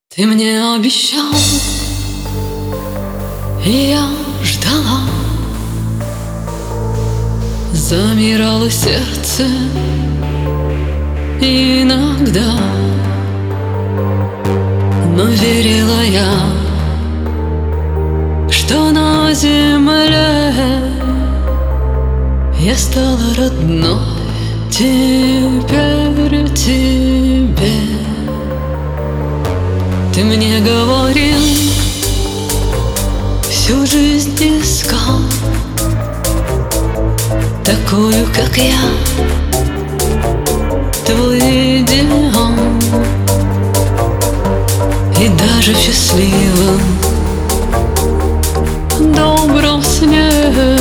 Ты мне обещал, и я ждала. Замирало сердце иногда, но верила я, что на земле я стала родной теперь тебе. Ты мне говорил, всю жизнь искал такую, как я, твой идеал. И даже в счастливом, добром сне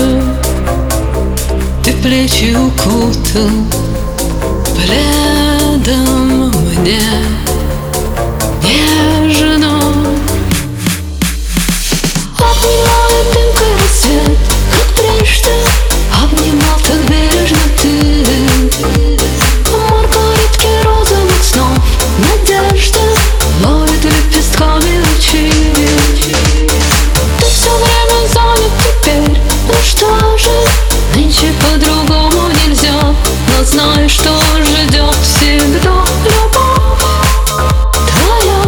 ты плечи укутал пледом мне нежно. Обнимал дымкой рассвет, как прежде, обнимал так бережно ты. Маргаритки розовых снов, надежда ловит лепестками лучи. Ты все время занят теперь, ну что же, нынче по-другому нельзя, но знай, что ждет всегда любовь твоя.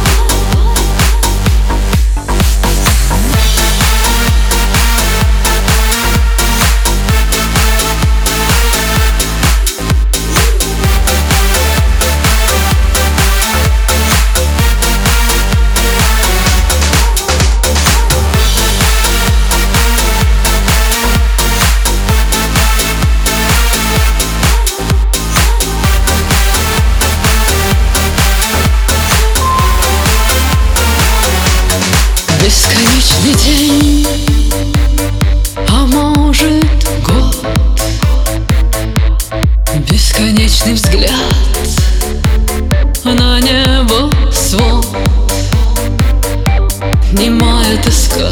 Бесконечный день, а может год, бесконечный взгляд на небо свод, немая тоска,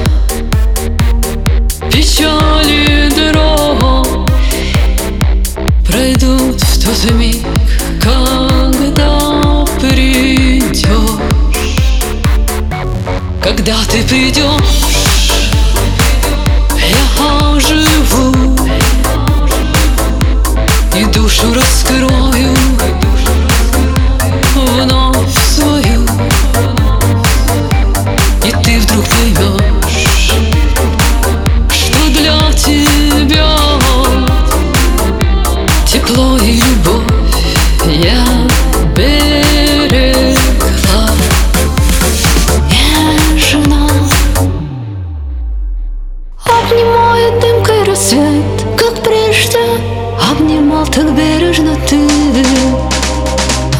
печаль и дрожь пройдут в тот миг, когда придешь. Когда ты придешь, я оживу и душу раскрою вновь свою. И ты вдруг поймешь, что для тебя тепло и любовь я берегла. Обнимает дымкой рассвет, как прежде, обнимал так бережно ты.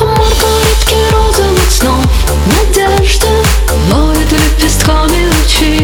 Маргаритки розовых снов, надежда ловит лепестками лучи.